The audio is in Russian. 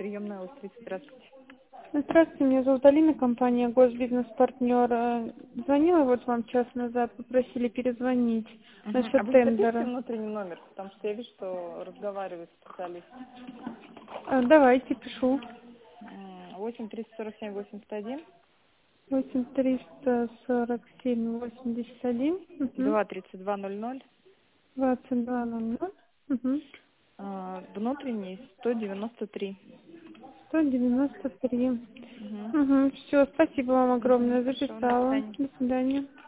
приемная Остров. Здравствуйте. Здравствуйте, меня зовут Алина, компания «Госбизнес-партнер». Звонила вот вам час назад, попросили перезвонить А насчет вы запишите тендера. внутренний номер, потому что я вижу, что разговаривает специалист. Давайте, пишу. 8 347 81 8-347-81, 2 32 00. 2200, Внутренний 193. 193. Угу. Все, спасибо вам огромное, Хорошо, до записала. свидания. До свидания.